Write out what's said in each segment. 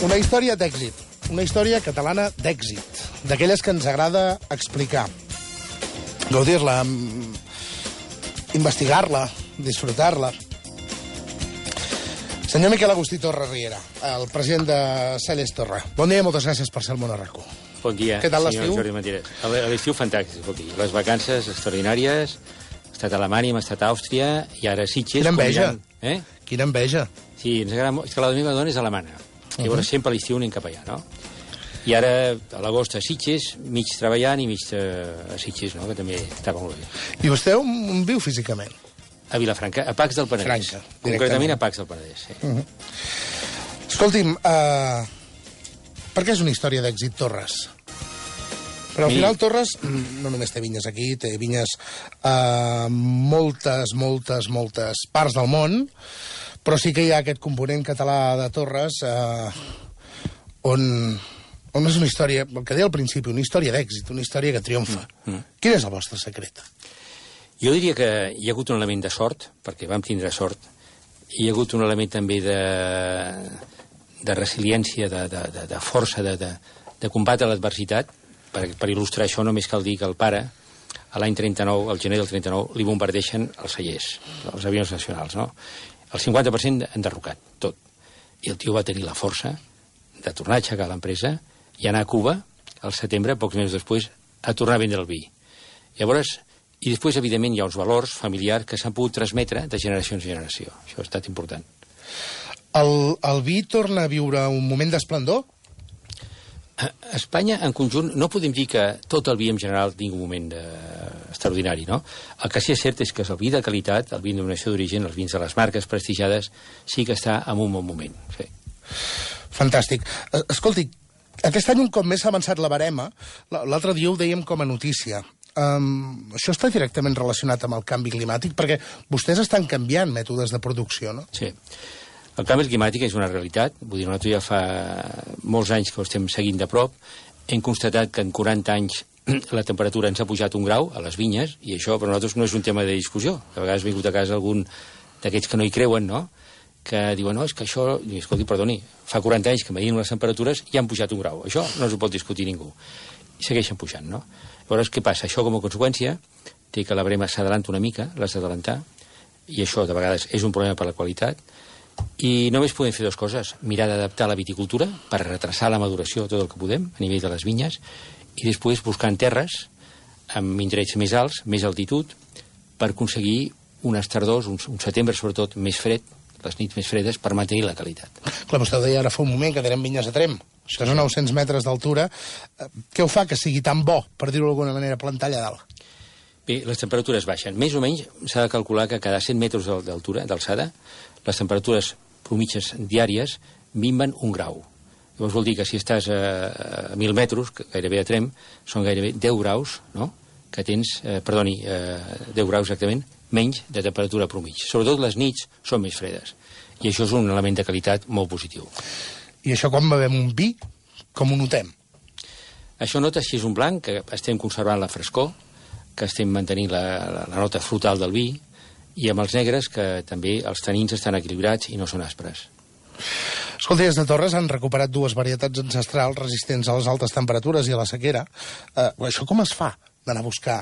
Una història d'èxit, una història catalana d'èxit, d'aquelles que ens agrada explicar, gaudir-la, investigar-la, disfrutar-la. Senyor Miquel Agustí Torra Riera, el president de Celles Torra. Bon dia i moltes gràcies per ser al Món Arracó. Bon dia, què tal senyor Jordi Mentires. L'estiu fantàstic, les vacances extraordinàries, he estat a Alemanya, hem estat a Àustria, i ara a Sitges... Quina enveja. Quina enveja. Sí, ens agrada molt. És que la meva dona és alemana. Llavors sempre a l'estiu anem cap allà, no? I ara, a l'agost a Sitges, mig treballant i mig a Sitges, no? Que també estava molt bé. I vostè on viu físicament? A Vilafranca, a Pacs del Penedès. Concretament a Pacs del Penedès, sí. Escolti'm, per què és una història d'èxit Torres? Però al final Torres no només té vinyes aquí, té vinyes a moltes parts del món, però sí que hi ha aquest component català de Torres on és una història, el que deia al principi, una història d'èxit, una història que triomfa. Quin és el vostre secret? Jo diria que hi ha hagut un element de sort, perquè vam tindre sort. Hi ha hagut un element també de resiliència, de força, de combatre l'adversitat. Per il·lustrar això només cal dir que el pare, a l'any 39, al gener del 39, li bombardeixen els cellers, els avions nacionals, no? El 50% enderrocat, tot. I el tio va tenir la força de tornar a aixecar l'empresa i anar a Cuba, al setembre, pocs mesos després, a tornar a vendre el vi. Llavors, i després, evidentment, hi ha uns valors familiars que s'han pogut transmetre de generació en generació. Això ha estat important. El vi torna a viure un moment d'esplendor? A Espanya, en conjunt, no podem dir que tot el vi en general tingui un moment extraordinari, no? El que sí és cert és que el vi de qualitat, el vi de denominació d'origen, els vins de les marques prestigiades, sí que està en un bon moment. Sí. Fantàstic. Escolti, aquest any un cop més s'ha avançat la barema. L'altre dia ho dèiem com a notícia. Això està directament relacionat amb el canvi climàtic, perquè vostès estan canviant mètodes de producció, no? Sí. El canvi climàtic és una realitat. Vull dir, nosaltres ja fa molts anys que ho estem seguint de prop. Hem constatat que en 40 anys la temperatura ens ha pujat 1 grau a les vinyes, i això per nosaltres no és un tema de discussió. De vegades ha vingut a casa algun d'aquests que no hi creuen, no?, que diuen, no, és que això... I, escolti, perdoni, fa 40 anys que medint les temperatures i han pujat 1 grau. Això no s'ho pot discutir ningú. I segueixen pujant, no? Llavors, què passa? Això, com a conseqüència, té que la brema s'adalanta una mica, l'has d'adelantar, i això, de vegades, és un problema per la qualitat. I només podem fer 2 coses. Mirar d'adaptar la viticultura per retrasar la maduració tot el que podem a nivell de les vinyes, i després buscant terres amb indrets més alts, més altitud, per aconseguir unes tardors, un setembre sobretot més fred, les nits més fredes, per mantenir la qualitat. Clar, vostè ho deia ara fa un moment, que tenen vinyes a Tremp. Això és a 900 metres d'altura. Què ho fa que sigui tan bo, per dir-ho d'alguna manera, plantar allà dalt? Bé, les temperatures baixen. Més o menys s'ha de calcular que cada 100 metres d'altura, d'alçada, les temperatures mitjanes diàries minven 1 grau. Llavors vol dir que si estàs a 1.000 metres, gairebé a Tremp, són gairebé 10 graus, no?, que tens, 10 graus exactament, menys de temperatura mitja. Sobretot les nits són més fredes. I això és un element de qualitat molt positiu. I això quan bevem un vi, com ho notem? Això nota si és un blanc, que estem conservant la frescor, que estem mantenint la nota frutal del vi, i amb els negres, que també els tanins estan equilibrats i no són aspres. Escolta, des de Torres han recuperat 2 varietats ancestrals resistents a les altes temperatures i a la sequera. Això com es fa, d'anar a buscar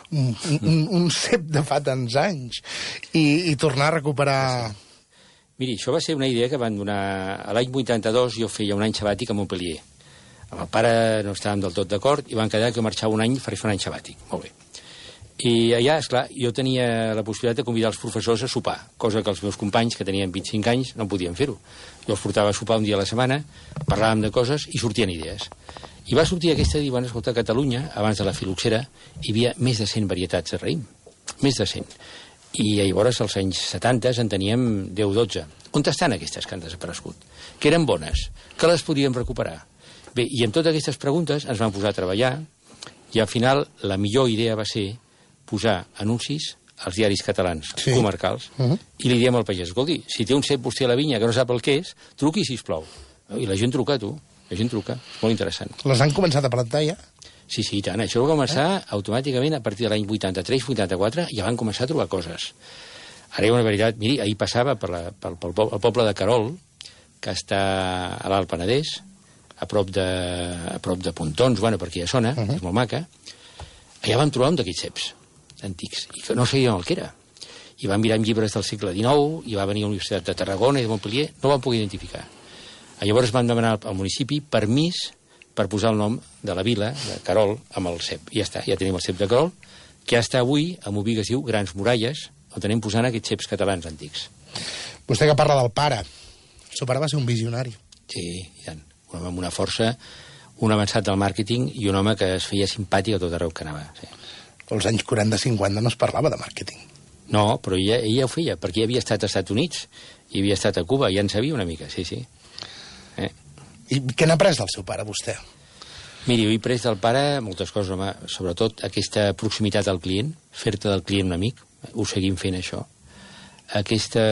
un cep de fa tants anys i tornar a recuperar... Miri, això va ser una idea que van donar... A l'any 82 jo feia un any sabàtic a Montpellier. Amb el pare no estàvem del tot d'acord i van quedar que marxava un any per fer un any sabàtic. Molt bé. I allà, esclar, jo tenia la possibilitat de convidar els professors a sopar, cosa que els meus companys, que tenien 25 anys, no podien fer-ho. Jo els portava a sopar un dia a la setmana, parlàvem de coses i sortien idees. I va sortir aquesta, dir, bueno, escolta, a Catalunya, abans de la filoxera, hi havia més de 100 varietats de raïm. Més de 100. I llavors, als anys 70, en teníem 10-12. On estan aquestes que han desaparegut? Que eren bones, que les podíem recuperar. Bé, i amb totes aquestes preguntes ens vam posar a treballar, i al final la millor idea va ser posar anuncis als diaris catalans comarcals i li diem al pagès, escolti, si té un cep vostè a la vinya que no sap el que és, truqui, sisplau. I la gent truca, tu. La gent truca. Molt interessant. Les han començat a plantar ja? Sí, sí, tant. Això va començar automàticament a partir de l'any 83-84, ja van començar a trobar coses. Ara hi ha una veritat... Miri, ahir passava pel poble de Carol, que està a l'Alt Penedès, a prop de Pontons, bueno, per aquella zona, és molt maca. Allà vam trobar un d'aquests ceps antics, i que no sabíem el que era. I vam mirar en llibres del segle XIX, i va venir a la Universitat de Tarragona i de Montpellier, no ho vam poder identificar. Llavors vam demanar al municipi permís per posar el nom de la vila, de Querol, amb el cep. I ja està, ja tenim el cep de Querol, que ja està avui a Moví, que es diu Grans Muralles, on anem posant aquests ceps catalans antics. Vostè que parla del pare. El seu pare va ser un visionari. Sí, i tant. Un home amb una força, un avançat del màrqueting i un home que es feia simpàtic a tot arreu que anava. Sí. Als anys 40-50 no es parlava de màrqueting. No, però ella ho feia, perquè havia estat als Estats Units i havia estat a Cuba, ja en sabia una mica, sí. I què n'ha pres del seu pare, vostè? Miri, he pres del pare moltes coses, home, sobretot aquesta proximitat al client, fer-te del client un amic, ho seguim fent això, aquesta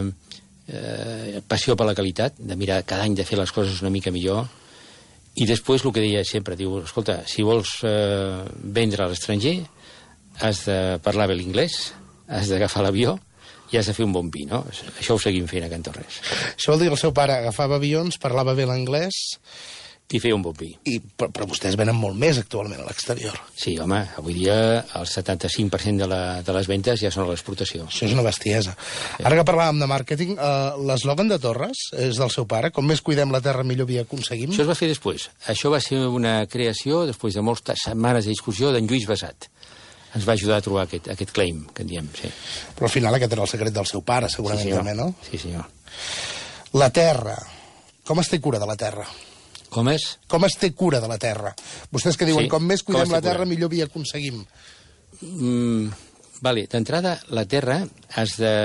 passió per la qualitat, de mirar cada any de fer les coses una mica millor, i després el que deia sempre, diu, escolta, si vols vendre a l'estranger, has de parlar bé l'inglès, has d'agafar l'avió i has de fer un bon vi, no? Això ho seguim fent a Can Torres. Això vol dir que el seu pare agafava avions, parlava bé l'anglès... I feia un bon vi. Però vostès venen molt més actualment a l'exterior. Sí, home, avui dia el 75% de les ventes ja són a l'exportació. Això és una bestiesa. Sí. Ara que parlàvem de màrqueting, l'eslògan de Torres és del seu pare, com més cuidem la terra millor vi aconseguim. Això es va fer després. Això va ser una creació, després de moltes setmanes de discussió, d'en Lluís Besat. Ens va ajudar a trobar aquest claim, que en diem, sí. Però al final aquest era el secret del seu pare, segurament, sí, també, no? Sí, senyor. La terra. Com es té cura de la terra? Com és? Com es té cura de la terra? Vostès que diuen, com més cuidem la terra, millor vi aconseguim. Vale, d'entrada, la terra has de...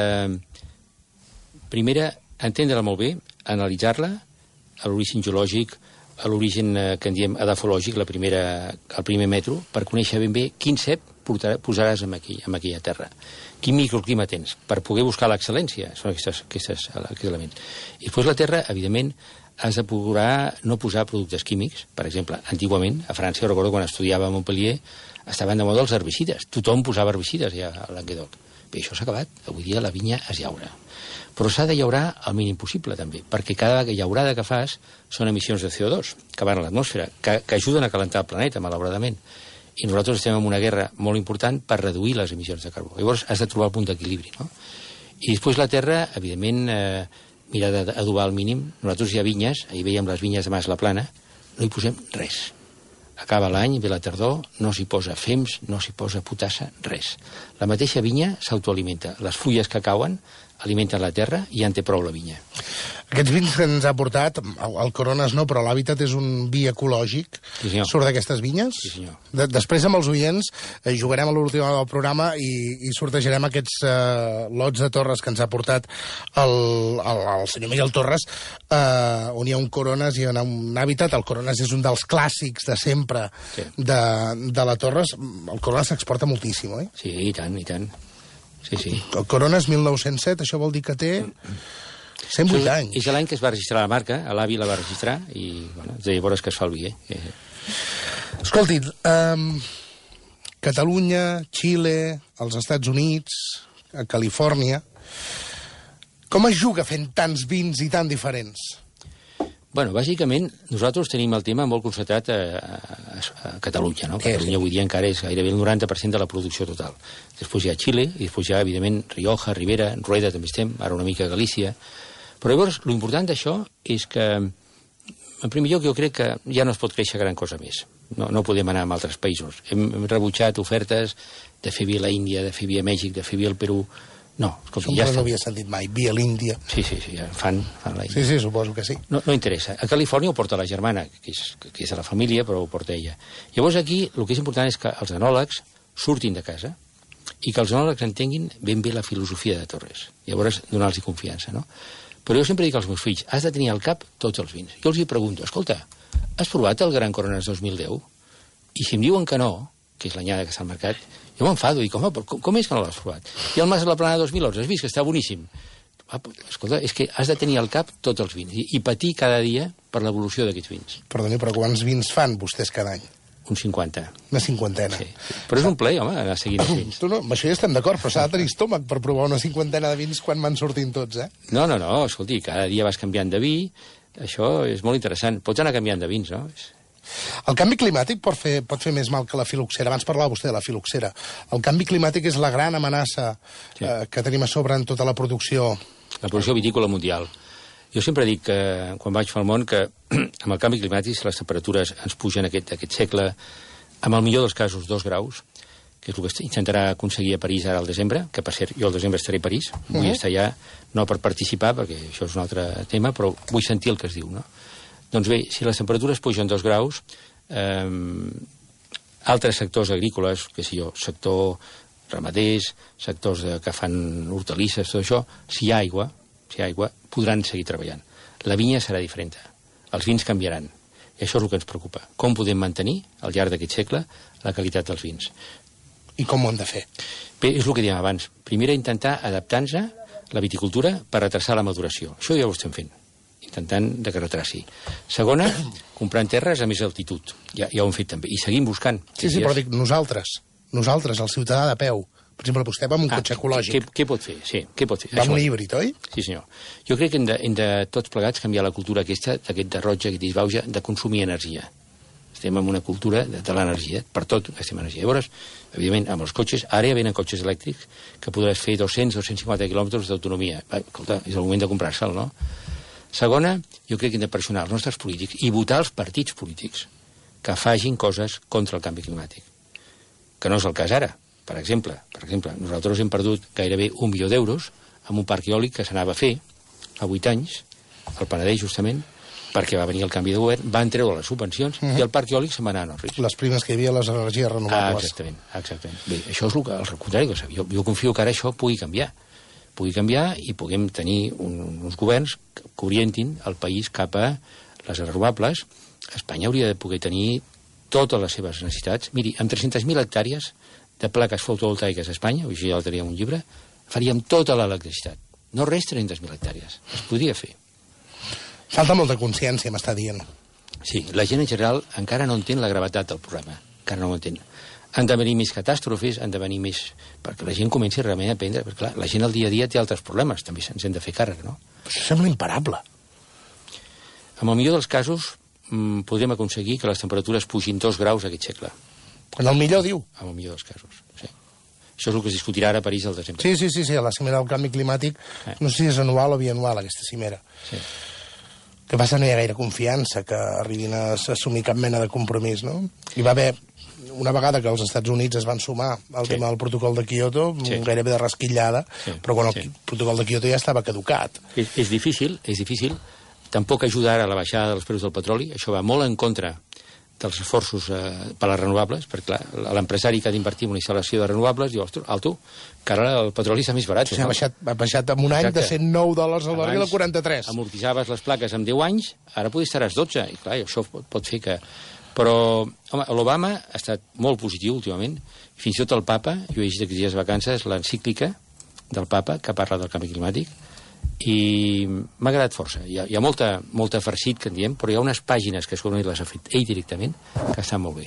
Primera, entendre-la molt bé, analitzar-la, a l'origen geològic, a l'origen que en diem edafològic, el primer metro, per conèixer ben bé quin cep posaràs en aquella terra. Quin microclima tens, per poder buscar l'excel·lència, són aquests elements. I després la terra, evidentment, has de procurar no posar productes químics. Per exemple, antigament, a França, jo recordo quan estudiava a Montpellier, estaven de moda els herbicides. Tothom posava herbicides ja a Languedoc. Bé, això s'ha acabat. Avui dia la vinya es llaura. Però s'ha de llaurar el mínim possible, també, perquè cada llaurada que fas són emissions de CO2 que van a l'atmosfera, que ajuden a calentar el planeta, malauradament. I nosaltres estem en una guerra molt important per reduir les emissions de carbó. Llavors has de trobar el punt d'equilibri, no? I després la terra, evidentment, mirar d'adobar al mínim. Nosaltres hi ha vinyes, ahir veiem les vinyes de Mas la Plana, no hi posem res. Acaba l'any, ve la tardor, no s'hi posa fems, no s'hi posa potassa, res. La mateixa vinya s'autoalimenta. Les fulles que cauen alimenten la terra i ja en té prou la vinya. Aquests vins que ens ha portat, el Corones no, però l'Hàbitat és un vi ecològic. Sí, senyor. Surt d'aquestes vinyes? Sí, senyor. Després amb els oients jugarem a l'última del programa i sortejarem aquests lots de Torres que ens ha portat el senyor Miguel Torres, on hi ha un Corones i on hi ha un Hàbitat. El Corones és un dels clàssics de sempre de la Torres. El Corones s'exporta moltíssim, oi? Sí, i tant, i tant. Sí, sí. El Corones 1907, això vol dir que té 108 anys. És l'any que es va registrar la marca, l'AVI la va registrar, i bueno, és de llavors que es fa el vi, Escolti, Catalunya, Xile, els Estats Units, a Califòrnia... Com es juga fent tants vins i tan diferents? Bueno, bàsicament, nosaltres tenim el tema molt concentrat a Catalunya, no? Catalunya avui dia encara és gairebé el 90% de la producció total. Després hi ha Xile, i després hi ha, evidentment, Rioja, Ribera, Rueda també estem, ara una mica Galícia. Però llavors, l'important d'això és que, en primer lloc, jo crec que ja no es pot créixer gran cosa més. No podem anar a altres països. Hem rebutjat ofertes de fer via a l'Índia, de fer via a Mèxic, de fer via al Perú. No, escolta, ja no havia sentit mai, via l'Índia. Sí, ja fan la Índia. Sí, suposo que sí. No interessa. A Califòrnia ho porta la germana, que és de la família, però ho porta ella. Llavors aquí el que és important és que els enòlegs surtin de casa i que els enòlegs entenguin ben bé la filosofia de Torres. Llavors donar-los confiança, no? Però jo sempre dic als meus fills, has de tenir al cap tots els vins. Jo els pregunto, escolta, has provat el Gran Corones 2010? I si em diuen que no, que és l'anyada que està al mercat, jo m'enfado, dic, home, com és que no l'has provat? I el Mas de la Plana 2011, has vist que està boníssim? Escolta, és que has de tenir al cap tots els vins i patir cada dia per l'evolució d'aquests vins. Perdoni, però quants vins fan vostès cada any? Un 50. Una cinquantena. Sí. Però és un plaer, home, anar seguint els vins. Tu no, amb això ja estem d'acord, però s'ha de tenir estómac per provar una cinquantena de vins quan van sortint tots, eh? No, escolti, cada dia vas canviant de vi, això és molt interessant. Pots anar canviant de vins, no? El canvi climàtic pot fer més mal que la filoxera. Abans parlava vostè de la filoxera. El canvi climàtic és la gran amenaça que tenim a sobre en tota la producció. La producció vitícola mundial. Jo sempre dic, quan vaig pel món, que amb el canvi climàtic, si les temperatures ens pugen aquest segle, amb el millor dels casos 2 graus, que és el que intentarà aconseguir a París ara al desembre, que per cert, jo al desembre estaré a París, vull estar allà, no per participar, perquè això és un altre tema, però vull sentir el que es diu, no? Doncs bé, si les temperatures pugen 2 graus, altres sectors agrícoles, que sé jo, sector ramaders, sectors que fan hortalisses, tot això, si hi ha aigua, podran seguir treballant. La vinya serà diferent, els vins canviaran, i això és el que ens preocupa. Com podem mantenir, al llarg d'aquest segle, la qualitat dels vins? I com ho hem de fer? Bé, és el que dèiem abans. Primer, intentar adaptar-nos a la viticultura per retrasar la maduració. Això ja ho estem fent, intentant que retraci. Segona, comprant terres a més altitud. Ja ho hem fet també. I seguim buscant. Sí, però dic nosaltres, el ciutadà de peu. Per exemple, vostè va amb un cotxe ecològic. Què pot fer? Sí, què pot fer? Va amb un híbrid, oi? Sí, senyor. Jo crec que hem de tots plegats canviar la cultura aquesta, d'aquest derrotge, aquest disbauja, de consumir energia. Estem en una cultura de l'energia, per tot estem en energia. Llavors, evidentment, amb els cotxes, ara ja venen cotxes elèctrics que podràs fer 200-250 quilòmetres d'autonomia. Escolta, és el moment de comprar-se'l, no? Segona, jo crec que hem de pressionar els nostres polítics i votar els partits polítics que facin coses contra el canvi climàtic. Que no és el cas ara. Per exemple, nosaltres hem perdut gairebé 1 milió d'euros amb un parc eòlic que s'anava a fer fa 8 anys, al Penedès, justament, perquè va venir el canvi de govern, van treure les subvencions i el parc eòlic se'n va anar a risc. Les primes que hi havia, les energies renovables. Exactament. Bé, això és el contrari. Jo confio que ara això pugui canviar i puguem tenir uns governs que orientin el país cap a les renovables. Espanya hauria de poder tenir totes les seves necessitats. Miri, amb 300.000 hectàrees de plaques fotovoltaiques a Espanya, això ja ho teníem un llibre, faríem tota l'electricitat. No res 300.000 hectàrees. Es podria fer. Falta molta consciència, m'està dient. Sí, la gent en general encara no entén la gravetat del problema. Encara no ho entén. Han de venir més catàstrofes, han de venir més... perquè la gent comenci realment a aprendre. Perquè, clar, la gent al dia a dia té altres problemes, també ens hem de fer càrrec, no? Però això sembla imparable. En el millor dels casos, podrem aconseguir que les temperatures pugin 2 graus aquest segle. En el millor, diu? En el millor dels casos, sí. Això és el que es discutirà ara a París al desembre. Sí, a la cimera del canvi climàtic, no sé si és anual o bianual, aquesta cimera. Sí. Que passa no hi ha gaire confiança que arribin a assumir cap mena de compromís, no? Hi va haver una vegada que els Estats Units es van sumar al tema del protocol de Kyoto, gairebé de rasquillada, però quan el protocol de Kyoto ja estava caducat. És difícil. Tampoc ajuda ara a la baixada dels preus del petroli. Això va molt en contra dels esforços per a les renovables, perquè clar, l'empresari que ha d'invertir en una instal·lació de renovables diu, alto, que ara el petroli està més barat. Sí, ha baixat en un any de $109 al barril a 43. Amortitzaves les plaques en 10 anys, ara potser estaràs 12, i clar, això pot fer que... Però, home, l'Obama ha estat molt positiu últimament, fins i tot el papa, jo he llegit aquests dies de vacances, l'encíclica del papa que parla del canvi climàtic, i m'ha agradat força. Hi ha molta farcit, que en diem, però hi ha unes pàgines que segurament les ha fet ell directament, que estan molt bé.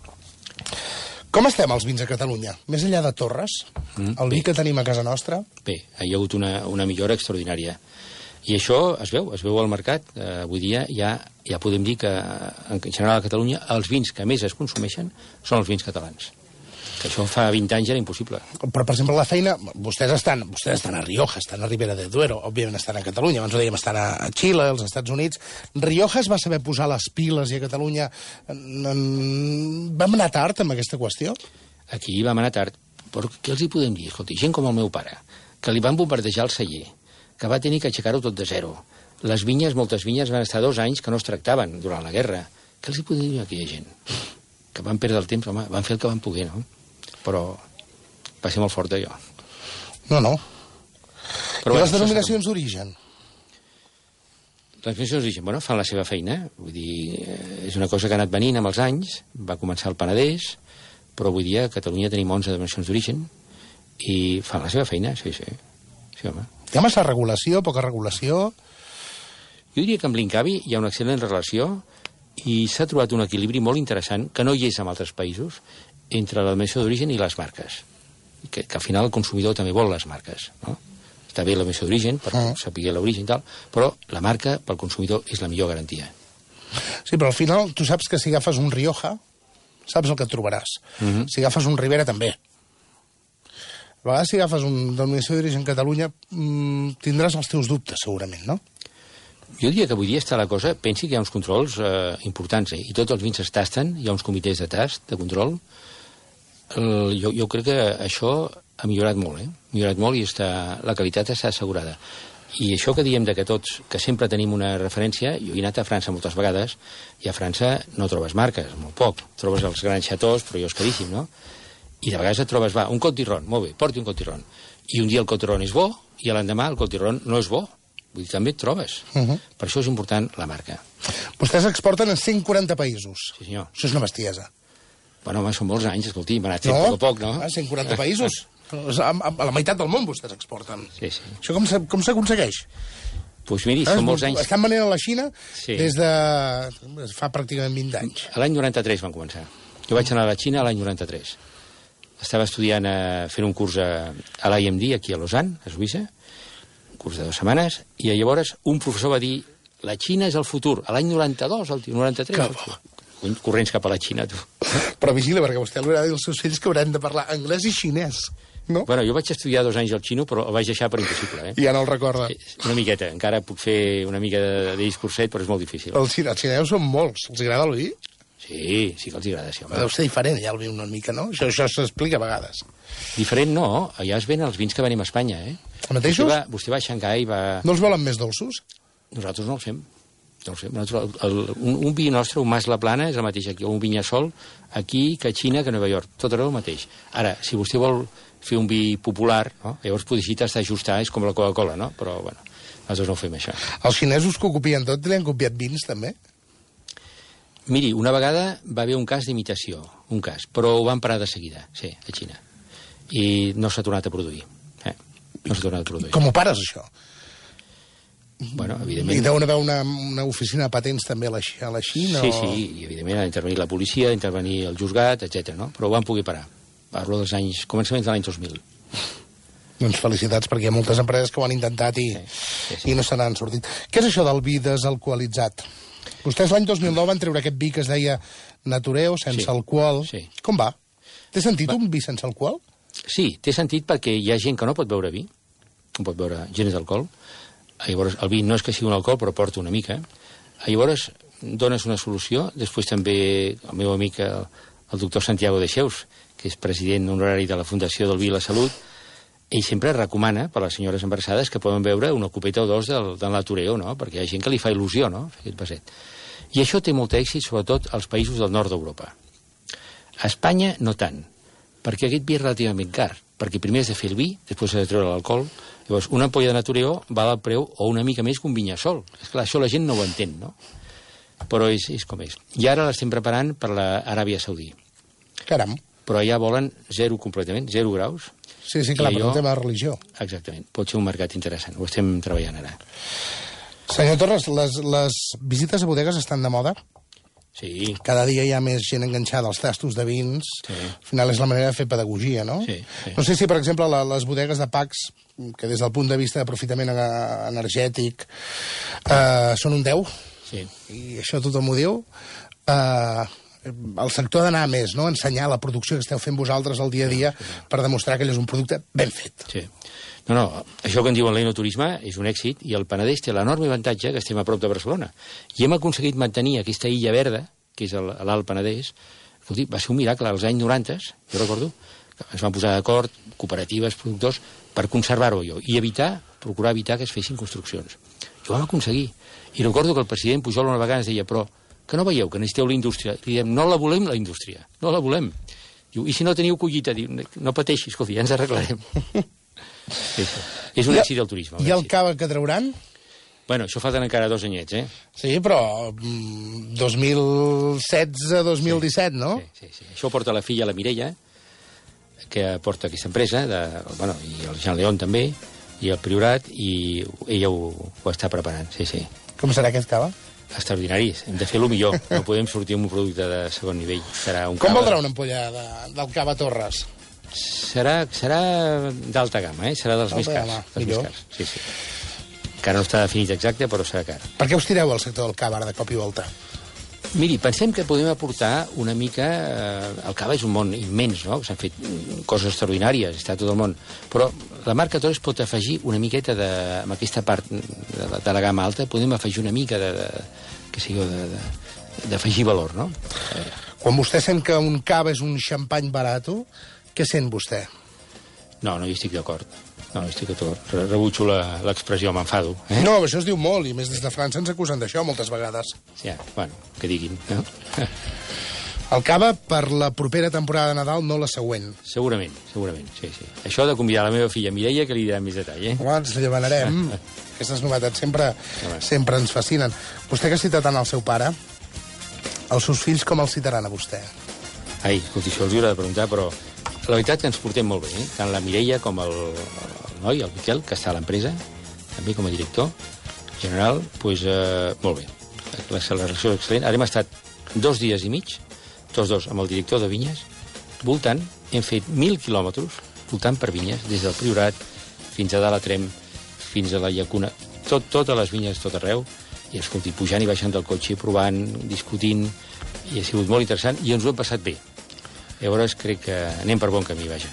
Com estem els vins a Catalunya? Més enllà de Torres, el vi que tenim a casa nostra? Bé, hi ha hagut una millora extraordinària. I això es veu al mercat. Avui dia ja podem dir que, en general a Catalunya, els vins que més es consumeixen són els vins catalans. Que això fa 20 anys era impossible. Però, per exemple, la feina... Vostès estan a Rioja, estan a Ribera de Duero, òbviament estan a Catalunya, abans ho dèiem, estan a Xile, als Estats Units. Rioja es va saber posar les piles i a Catalunya... Vam anar tard amb aquesta qüestió? Aquí vam anar tard. Però què els hi podem dir? Escolta, gent com el meu pare, que li van bombardejar el celler, que va tenir que aixecar-ho tot de zero. Les vinyes, moltes vinyes, van estar 2 anys que no es tractaven durant la guerra. Què els hi podem dir a aquella gent? Que van perdre el temps, home, van fer el que van poder, no? Però va ser molt fort, allò. No. Però I les denominacions d'origen? Les denominacions d'origen, bueno, fan la seva feina. Vull dir, és una cosa que ha anat venint amb els anys. Va començar al Penedès, però avui dia a Catalunya tenim 11 denominacions d'origen i fan la seva feina, sí, home. Hi ha massa regulació, poca regulació? Jo diria que amb l'Incavi hi ha una excel·lent relació i s'ha trobat un equilibri molt interessant, que no hi és en altres països, entre la denominació d'origen i les marques. Que al final el consumidor també vol les marques, no? Està bé la denominació d'origen, per saber l'origen i tal, però la marca pel consumidor és la millor garantia. Sí, però al final tu saps que si agafes un Rioja, saps el que et trobaràs. Si agafes un Ribera, també. A vegades, si agafes una denominació d'origen Catalunya, tindràs els teus dubtes, segurament, no? Jo diria que avui dia està la cosa... Pensi que hi ha uns controls importants, i tots els vins es tasten, hi ha uns comitès de tast, de control. Jo crec que això ha millorat molt, Ha millorat molt i la qualitat està assegurada. I això que diem que tots, que sempre tenim una referència, jo he anat a França moltes vegades, i a França no trobes marques, molt poc. Trobes els grans xatós, però allò és caríssim, no? I de vegades et trobes, un Cotillon, molt bé, porti un Cotillon. I un dia el Cotillon és bo, i l'endemà el Cotillon no és bo. Vull dir, també et trobes. Per això és important la marca. Vostès exporten a 140 països. Sí, senyor. Això és una bestiesa. Bueno, home, són molts anys, escolti, m'ha anat fent poc a poc, no? A 140 països. A la meitat del món vostès exporten. Sí, sí. Això com s'aconsegueix? Doncs miri, són molts anys. Estan venent a la Xina des de... fa pràcticament 20 anys. A l'any 93 van començar. Jo vaig anar a la Xina l'any 93. Estava estudiant, fent un curs a l'IMD, aquí a Lausanne, a Suïssa, un curs de 2 setmanes, i llavors un professor va dir la Xina és el futur. A l'any 92, el 93. Corrents cap a la Xina, tu. Però vigila, perquè a vostè li agrada dir als seus fills que hauran de parlar anglès i xinès, no? Bueno, jo vaig estudiar 2 anys al xino, però el vaig deixar per impossible, Ja no el recorda. Una miqueta. Encara puc fer una mica de discurset, però és molt difícil. Els xinesos són molts. Els agrada el vi? Sí que els agrada, sí, home. Deu ser diferent, ja el vi una mica, no? Això s'explica a vegades. Diferent no, allà es venen els vins que venim a Espanya, Els mateixos? Vostè va a Xangai, No els volen més dolços? Nosaltres no els fem. No sé, un vi nostre, un Mas La Plana, és el mateix aquí, o un Vinyasol, aquí que a Xina, que a Nova York. Tot arreu el mateix. Ara, si vostè vol fer un vi popular, no? Llavors potser està ajustar, és com la Coca-Cola, no? Però, bueno, nosaltres no ho fem, això. Els xinesos que ho copien tot, li han copiat vins, també? Miri, una vegada va haver un cas d'imitació, però ho van parar de seguida, sí, a Xina. I no s'ha tornat a produir. No s'ha tornat a produir. Com ho pares, això? Bueno, evidentment... I deuen haver una oficina de patents també a la Xina? Sí, i evidentment ha d'intervenir la policia, ha d'intervenir el juzgat, etc. No? Però ho van poder parar. Parlo dels anys, començaments de l'any 2000. Doncs felicitats, perquè hi ha moltes empreses que ho han intentat i no se n'han sortit. Què és això del vi desalcoholitzat? Vostès l'any 2009 van treure aquest vi que es deia Natureo, sense alcohol. Sí. Com va? Té sentit un vi sense alcohol? Sí, té sentit perquè hi ha gent que no pot beure vi, no pot beure gens d'alcohol. Llavors, el vi no és que sigui un alcohol, però porta una mica. Llavors, dones una solució. Després també el meu amic, el doctor Santiago de Xeus, que és president honorari de la Fundació del Vi i la Salut, ell sempre recomana per a les senyores embarassades que poden beure una copeta o dos del Natureo, no? Perquè hi ha gent que li fa il·lusió, no?, fer aquest vaset. I això té molt èxit, sobretot als països del nord d'Europa. A Espanya, no tant, perquè aquest vi és relativament car, perquè primer has de fer el vi, després has de treure l'alcohol. Llavors, una ampolla de Natureo val al preu o una mica més que un Vinyasol. Esclar, això la gent no ho entén, no? Però és com és. I ara l'estem preparant per l'Aràbia Saudí. Caram. Però allà volen 0 completament, 0 graus. Sí, clar, per un tema de religió. Exactament. Pot ser un mercat interessant. Ho estem treballant ara. Senyor Torres, les visites a bodegues estan de moda? Sí. Cada dia hi ha més gent enganxada als tastos de vins. Sí. Al final és la manera de fer pedagogia, no? Sí. No sé si, per exemple, les bodegues de Pacs, que des del punt de vista d'aprofitament energètic són un 10, sí. I això tothom ho diu, el sector ha d'anar a més, no? Ensenyar la producció que esteu fent vosaltres al dia a dia per demostrar que allò és un producte ben fet. Sí. No, això que en diuen l'enoturisme és un èxit i el Penedès té l'enorme avantatge que estem a prop de Barcelona. I hem aconseguit mantenir aquesta illa verda, que és l'Alt Penedès. Escolti, va ser un miracle als anys 90, jo recordo, que es van posar d'acord cooperatives, productors, per conservar-ho allò i procurar evitar que es fessin construccions. I ho vam aconseguir. I recordo que el president Pujol una vegada ens deia, però que no veieu que necessiteu la indústria? I diem, no la volem, la indústria, no la volem. Diu, i si no teniu collita? Diu, no pateixi, escolti, ja ens arreglarem. És un èxit del turisme. I el cava que trauran? Bueno, això falten encara 2 anyets, Sí, però 2016-2017, no? Sí. Això porta la filla, la Mireia, que porta aquesta empresa, i el Jean León també, i el Priorat, i ella ho està preparant, sí. Com serà aquest cava? extraordinaris. Hem de fer el millor. No podem sortir amb un producte de segon nivell. Serà un Com cava... valdrà una ampolla del Cava Torres? Serà d'alta gamma, serà dels més cars. Millor. Sí. Encara no està definit exacte, però serà car. Per què us tireu al sector del cava ara de cop i volta? Miri, pensem que podem aportar una mica... El cava és un món immens, no? S'han fet coses extraordinàries, està tot el món. Però la marca Torres pot afegir una miqueta amb aquesta part de la gamma alta, podem afegir una mica d'afegir valor, no? Quan vostè sent que un cava és un xampany barat, què sent vostè? No hi estic d'acord. No, estic d'acord. Rebutjo l'expressió, m'enfado. No, això es diu molt, i més des de França ens acusen d'això moltes vegades. Ja, bueno, que diguin, no? El cava per la propera temporada de Nadal, no la següent. Segurament, sí. Això de convidar la meva filla Mireia, que li dirà més detall, Home, ens li demanarem. Aquestes novetats sempre ens fascinen. Vostè que ha citat tant el seu pare, els seus fills com el citaran a vostè? Ai, escolti, això els haurà de preguntar, però la veritat que ens portem molt bé, tant la Mireia com el noi, el Miquel, que està a l'empresa, també com a director general, doncs molt bé. La relació és excel·lent. Ara hem estat 2 dies i mig, tots dos, amb el director de vinyes, voltant, hem fet 1.000 quilòmetres, voltant per vinyes, des del Priorat fins a dalt a Trem, fins a la Llacuna, totes les vinyes, tot arreu, i escolti, pujant i baixant del cotxe, provant, discutint, i ha sigut molt interessant, i ens ho hem passat bé. Llavors crec que anem per bon camí, vaja.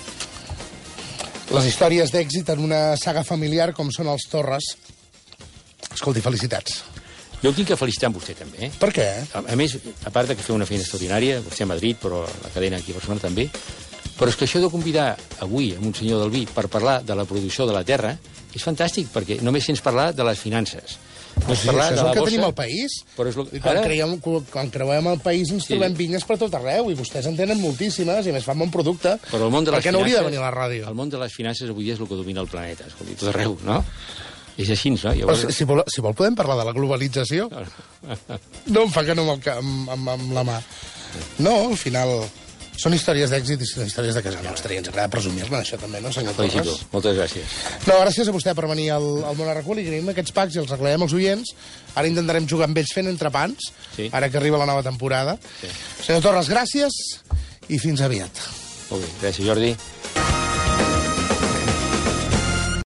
Les històries d'èxit en una saga familiar com són els Torres. Escolti, felicitats. Jo el tinc que felicitar amb vostè, també. Per què? A més, a part de que feu una feina extraordinària, vostè a Madrid, però la cadena aquí a Barcelona també, però és que això de convidar avui a un senyor del vi per parlar de la producció de la terra és fantàstic, perquè només sents parlar de les finances. No sí, això és el que tenim al país. Quan creuem el país ens trobem vinyes per tot arreu i vostès en tenen moltíssimes i a més fan bon producte. Però el món de les per què no hauria de venir a la ràdio? El món de les finances avui és el que domina el planeta, escolti, tot arreu, no? És així, no? Llavors... Si vol podem parlar de la globalització? No em fa que no amb la mà. No, al final... Són històries d'èxit i són històries de casa nostra i ens agrada presumir-ne, això també, no, senyor Torres? Felicito, moltes gràcies. No, gràcies a vostè per venir al Món a Recull i agraïm aquests packs i els regalarem als oients. Ara intentarem jugar amb ells fent entrepans, ara que arriba la nova temporada. Senyor Torres, gràcies i fins aviat. Molt bé, gràcies, Jordi.